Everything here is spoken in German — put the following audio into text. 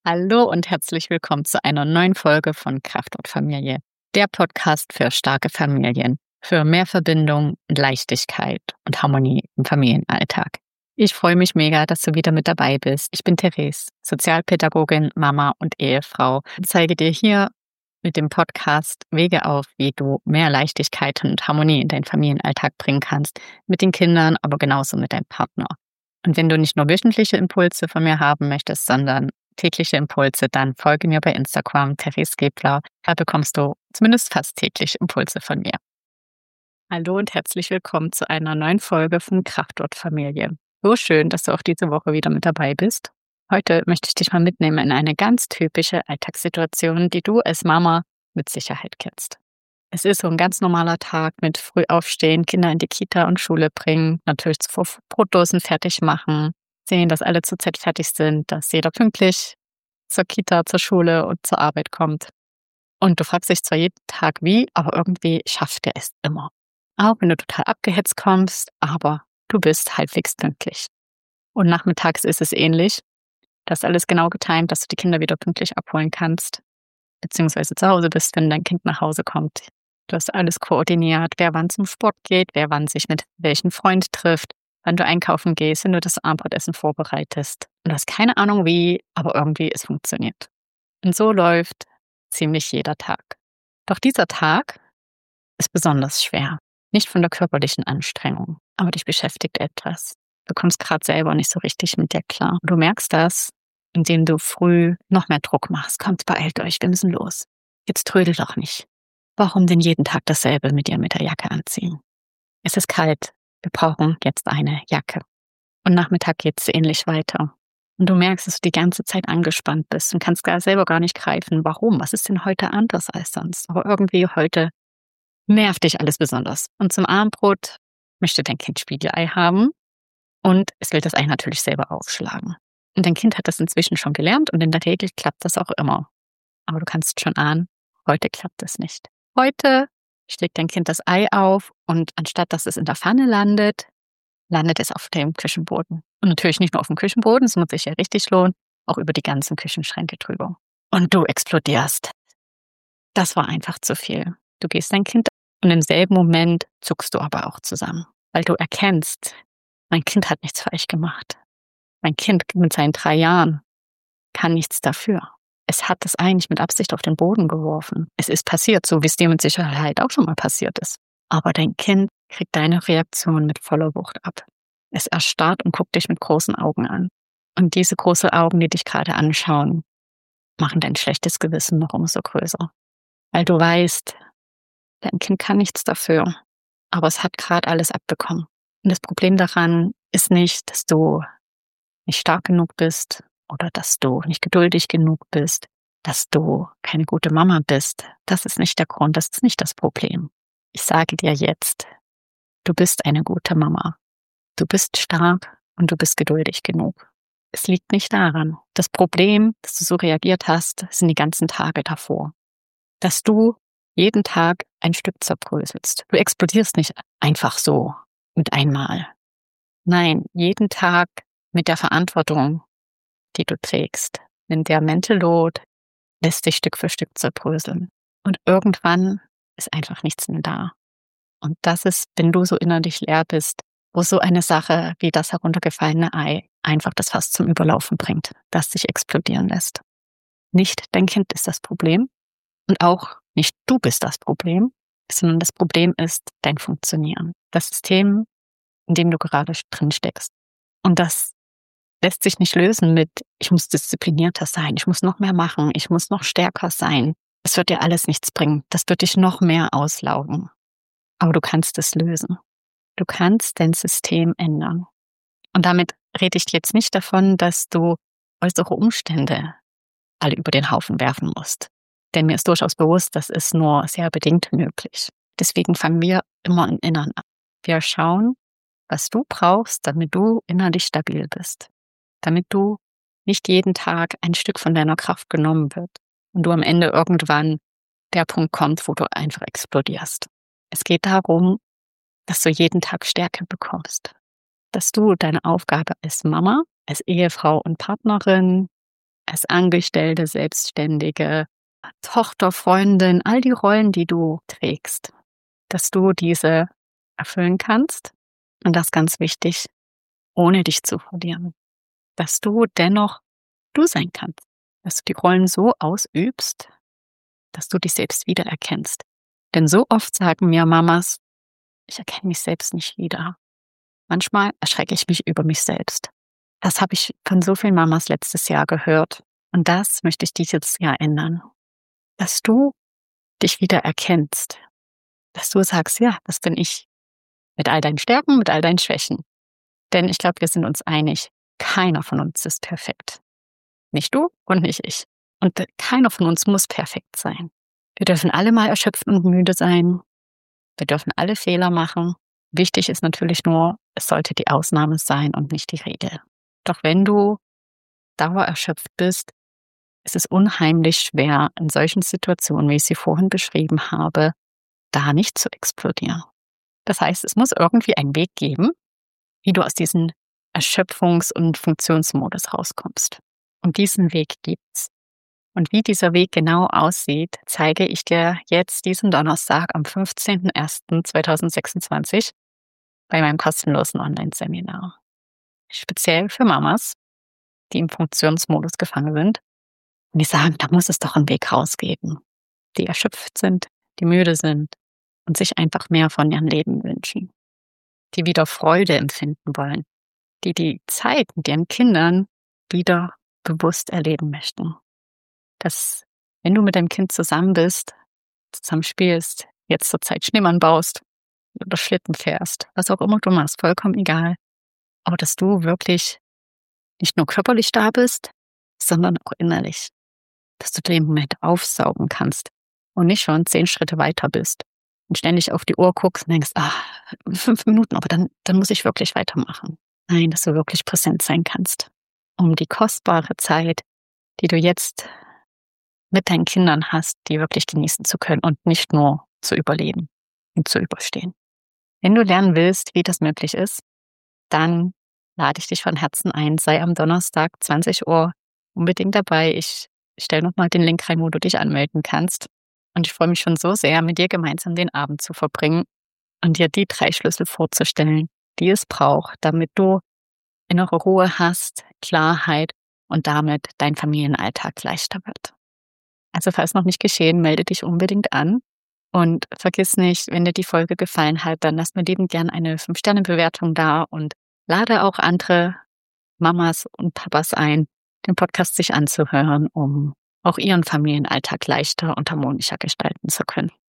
Hallo und herzlich willkommen zu einer neuen Folge von Kraftort Familie, der Podcast für starke Familien, für mehr Verbindung, Leichtigkeit und Harmonie im Familienalltag. Ich freue mich mega, dass du wieder mit dabei bist. Ich bin Therese, Sozialpädagogin, Mama und Ehefrau und zeige dir hier mit dem Podcast Wege auf, wie du mehr Leichtigkeit und Harmonie in deinen Familienalltag bringen kannst, mit den Kindern, aber genauso mit deinem Partner. Und wenn du nicht nur wöchentliche Impulse von mir haben möchtest, sondern tägliche Impulse, dann folge mir bei Instagram, Therese Gebler. Da bekommst du zumindest fast täglich Impulse von mir. Hallo und herzlich willkommen zu einer neuen Folge von Kraftort Familie. So schön, dass du auch diese Woche wieder mit dabei bist. Heute möchte ich dich mal mitnehmen in eine ganz typische Alltagssituation, die du als Mama mit Sicherheit kennst. Es ist so ein ganz normaler Tag mit früh aufstehen, Kinder in die Kita und Schule bringen, natürlich zuvor Brotdosen fertig machen, sehen, dass alle zur Zeit fertig sind, dass jeder pünktlich zur Kita, zur Schule und zur Arbeit kommt. Und du fragst dich zwar jeden Tag wie, aber irgendwie schafft er es immer. Auch wenn du total abgehetzt kommst, aber du bist halbwegs pünktlich. Und nachmittags ist es ähnlich. Das ist alles genau getimt, dass du die Kinder wieder pünktlich abholen kannst, beziehungsweise zu Hause bist, wenn dein Kind nach Hause kommt. Du hast alles koordiniert, wer wann zum Sport geht, wer wann sich mit welchem Freund trifft, wann du einkaufen gehst, wenn du das Abendbrotessen vorbereitest. Und du hast keine Ahnung wie, aber irgendwie es funktioniert. Und so läuft ziemlich jeder Tag. Doch dieser Tag ist besonders schwer. Nicht von der körperlichen Anstrengung, aber dich beschäftigt etwas. Du kommst gerade selber nicht so richtig mit dir klar. Und du merkst das, indem du früh noch mehr Druck machst. Kommt, beeilt euch, wir müssen los. Jetzt trödel doch nicht. Warum denn jeden Tag dasselbe mit dir mit der Jacke anziehen? Es ist kalt. Wir brauchen jetzt eine Jacke. Und Nachmittag geht's ähnlich weiter. Und du merkst, dass du die ganze Zeit angespannt bist und kannst selber gar nicht greifen. Warum? Was ist denn heute anders als sonst? Aber irgendwie heute nervt dich alles besonders. Und zum Abendbrot möchte dein Kind Spiegelei haben und es will das Ei natürlich selber aufschlagen. Und dein Kind hat das inzwischen schon gelernt und in der Regel klappt das auch immer. Aber du kannst schon ahnen, heute klappt es nicht. Heute schlägt dein Kind das Ei auf und anstatt dass es in der Pfanne landet, landet es auf dem Küchenboden. Und natürlich nicht nur auf dem Küchenboden, es muss sich ja richtig lohnen, auch über die ganzen Küchenschränke drüber. Und du explodierst. Das war einfach zu viel. Du gehst dein Kind und im selben Moment zuckst du aber auch zusammen, weil du erkennst, mein Kind hat nichts falsch gemacht. Mein Kind mit seinen 3 Jahren kann nichts dafür. Es hat das Ei nicht mit Absicht auf den Boden geworfen. Es ist passiert, so wie es dir mit Sicherheit auch schon mal passiert ist. Aber dein Kind kriegt deine Reaktion mit voller Wucht ab. Es erstarrt und guckt dich mit großen Augen an. Und diese großen Augen, die dich gerade anschauen, machen dein schlechtes Gewissen noch umso größer. Weil du weißt, dein Kind kann nichts dafür, aber es hat gerade alles abbekommen. Und das Problem daran ist nicht, dass du nicht stark genug bist oder dass du nicht geduldig genug bist, dass du keine gute Mama bist. Das ist nicht der Grund, das ist nicht das Problem. Ich sage dir jetzt, du bist eine gute Mama. Du bist stark und du bist geduldig genug. Es liegt nicht daran. Das Problem, dass du so reagiert hast, sind die ganzen Tage davor. Dass du jeden Tag ein Stück zerbröselst. Du explodierst nicht einfach so mit einmal. Nein, jeden Tag mit der Verantwortung, die du trägst. Denn der Mental Load lässt sich Stück für Stück zerbröseln. Und irgendwann ist einfach nichts mehr da. Und das ist, wenn du so innerlich leer bist, wo so eine Sache wie das heruntergefallene Ei einfach das Fass zum Überlaufen bringt, das sich explodieren lässt. Nicht dein Kind ist das Problem und auch nicht du bist das Problem, sondern das Problem ist dein Funktionieren. Das System, in dem du gerade drin steckst. Und das lässt sich nicht lösen mit, ich muss disziplinierter sein, ich muss noch mehr machen, ich muss noch stärker sein. Es wird dir alles nichts bringen. Das wird dich noch mehr auslaugen. Aber du kannst es lösen. Du kannst dein System ändern. Und damit rede ich jetzt nicht davon, dass du äußere Umstände alle über den Haufen werfen musst. Denn mir ist durchaus bewusst, das ist nur sehr bedingt möglich. Deswegen fangen wir immer im Inneren an. Wir schauen, was du brauchst, damit du innerlich stabil bist. Damit du nicht jeden Tag ein Stück von deiner Kraft genommen wird und du am Ende irgendwann der Punkt kommt, wo du einfach explodierst. Es geht darum, dass du jeden Tag Stärke bekommst. Dass du deine Aufgabe als Mama, als Ehefrau und Partnerin, als Angestellte, Selbstständige, Tochter, Freundin, all die Rollen, die du trägst, dass du diese erfüllen kannst. Und das ist ganz wichtig, ohne dich zu verlieren. Dass du dennoch du sein kannst. Dass du die Rollen so ausübst, dass du dich selbst wiedererkennst. Denn so oft sagen mir Mamas, ich erkenne mich selbst nicht wieder. Manchmal erschrecke ich mich über mich selbst. Das habe ich von so vielen Mamas letztes Jahr gehört. Und das möchte ich dieses Jahr ändern. Dass du dich wieder erkennst. Dass du sagst, ja, das bin ich. Mit all deinen Stärken, mit all deinen Schwächen. Denn ich glaube, wir sind uns einig, keiner von uns ist perfekt. Nicht du und nicht ich. Und keiner von uns muss perfekt sein. Wir dürfen alle mal erschöpft und müde sein. Wir dürfen alle Fehler machen. Wichtig ist natürlich nur, es sollte die Ausnahme sein und nicht die Regel. Doch wenn du dauererschöpft bist, ist es unheimlich schwer, in solchen Situationen, wie ich sie vorhin beschrieben habe, da nicht zu explodieren. Das heißt, es muss irgendwie einen Weg geben, wie du aus diesem Erschöpfungs- und Funktionsmodus rauskommst. Und diesen Weg gibt's. Und wie dieser Weg genau aussieht, zeige ich dir jetzt diesen Donnerstag am 15.01.2026 bei meinem kostenlosen Online-Seminar. Speziell für Mamas, die im Funktionsmodus gefangen sind und die sagen, da muss es doch einen Weg rausgeben. Die erschöpft sind, die müde sind und sich einfach mehr von ihrem Leben wünschen. Die wieder Freude empfinden wollen. Die die Zeit mit ihren Kindern wieder bewusst erleben möchten. Dass, wenn du mit deinem Kind zusammen bist, zusammen spielst, jetzt zur Zeit Schneemann baust oder Schlitten fährst, was auch immer du machst, vollkommen egal. Aber dass du wirklich nicht nur körperlich da bist, sondern auch innerlich. Dass du den Moment aufsaugen kannst und nicht schon 10 Schritte weiter bist und ständig auf die Uhr guckst und denkst, 5 Minuten, aber dann muss ich wirklich weitermachen. Nein, dass du wirklich präsent sein kannst, um die kostbare Zeit, die du jetzt mit deinen Kindern hast, die wirklich genießen zu können und nicht nur zu überleben und zu überstehen. Wenn du lernen willst, wie das möglich ist, dann lade ich dich von Herzen ein, sei am Donnerstag 20 Uhr unbedingt dabei. Ich stelle nochmal den Link rein, wo du dich anmelden kannst. Und ich freue mich schon so sehr, mit dir gemeinsam den Abend zu verbringen und dir die 3 Schlüssel vorzustellen, die es braucht, damit du innere Ruhe hast, Klarheit und damit dein Familienalltag leichter wird. Also falls noch nicht geschehen, melde dich unbedingt an. Und vergiss nicht, wenn dir die Folge gefallen hat, dann lass mir liebend gern eine 5-Sterne-Bewertung da und lade auch andere Mamas und Papas ein, den Podcast sich anzuhören, um auch ihren Familienalltag leichter und harmonischer gestalten zu können.